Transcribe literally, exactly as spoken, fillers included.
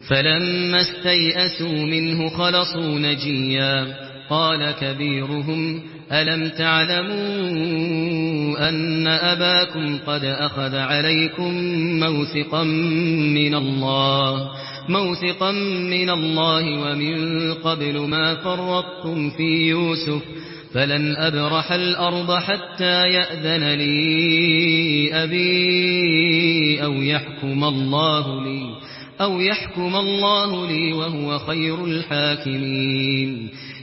فلما استيئسوا منه خلصوا نجيا قال كبيرهم ألم تعلموا أن أباكم قد أخذ عليكم موثقا من الله موثقا من الله ومن قبل ما فرطتم في يوسف فلن أبرح الأرض حتى يأذن لي أبي أو يحكم الله لي أو يحكم الله لي وهو خير الحاكمين